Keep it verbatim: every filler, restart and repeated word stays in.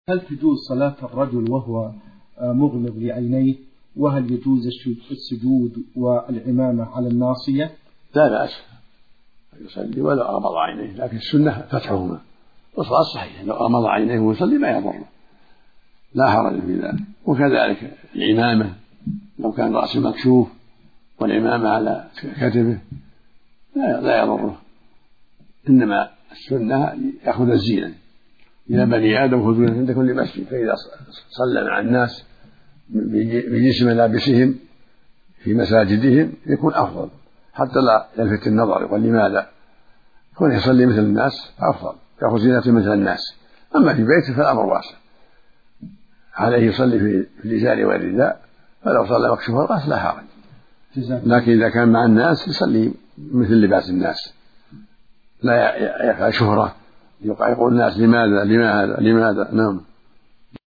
هل تجوز صلاة الرجل وهو مغمض لعينيه؟ وهل يجوز السجود والعمامة على الناصية؟ لا بأس يصلي ولو أغمض عينيه، لكن السنة فتحهما، والصلاة صحيحة لو أغمض عينيه ويصلي ما يضره، لا حرج في ذلك. وكذلك العمامة لو كان رأسه مكشوف والعمامة على كتفه لا يضره، إنما السنة يأخذ الزينة. إلى بني آدم خذوا عند كل مسجد، فإذا صلى مع الناس بجنس ملابسهم في مساجدهم يكون أفضل، حتى لا يلفت النظر يقول لماذا، يكون يصلي مثل الناس أفضل، يأخذ زينته مثل الناس. أما في بيته فالأمر واسع، عليه يصلي في الإزار والرداء، فلو صلى مكشوف الرأس لا حرج، لكن إذا كان مع الناس يصلي مثل لباس الناس، لا يفعل شهرة يقول الناس لماذا لماذا لماذا. نعم.